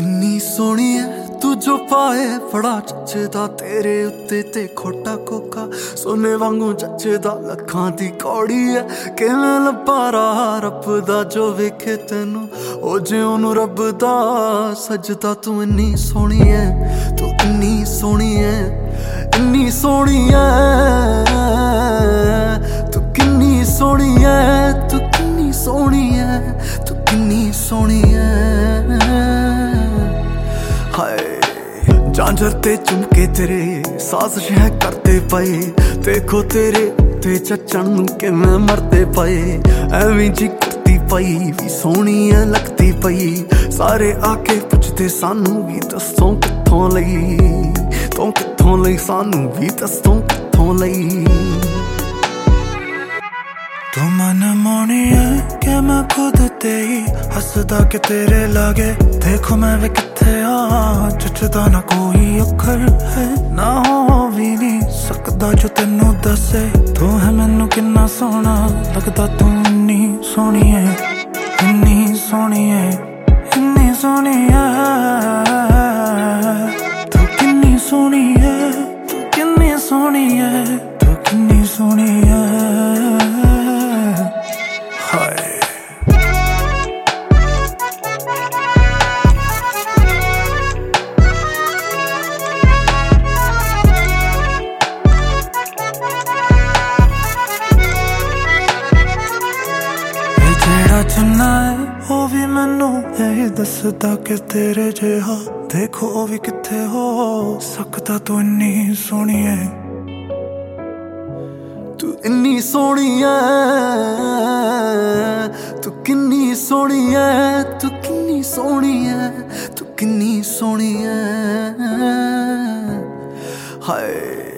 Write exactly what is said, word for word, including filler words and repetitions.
इन्नी सोहनी है तू जो पाए बड़ा जचदा तेरे उत्ते ते खोटा कोका सोने वांगू जचदा लखां दी कौड़ी है किवें लब्भा राह रब दा जो वेखे तैनू ओ जे ओनू रब दा सजदा तू इन्नी सोहनी है तू इन्नी सोहनी है इन्नी सोहनी है तू किन्नी सोहनी है तू किन्नी सोहनी है तू किन्नी सोहनी है हाय झांझर ते चुमके तेरे सास शह करते पए देखो तेरे ते चचन के मैं मरते पए एवें जी कुत्ती पई भी सोहनी है लगती पई सारे आके पुछते सानू भी दसों कित्थों लई तों कित्थों लई सानू भी दसों कित्थों लई तू मन मोनी है कि मैं खुद ते ही हसदा के तेरे लागे देखो मैं भी किथे आ जचदा ना कोई अखर है ना हो भी नहीं सकदा जो तेनू दसे तू है मैनू किन्ना सोहना लगदा तू इन्नी सोहनी है इन्नी सोहनी है इन्नी सोहनी है तू किन्नी सोहनी है तू किन्नी सोहनी है तू किन्नी सोहनी है हाय जेड़ा चुना है वो भी मैनू यही दसदा कि तेरे जेहा देखो वो भी किथे हो सकदा तू इन्नी सोहनी है तू इन्नी सोहनी है तू किन्नी सोहनी है तू किन्नी सोहनी है तू किन्नी सोहनी है हाय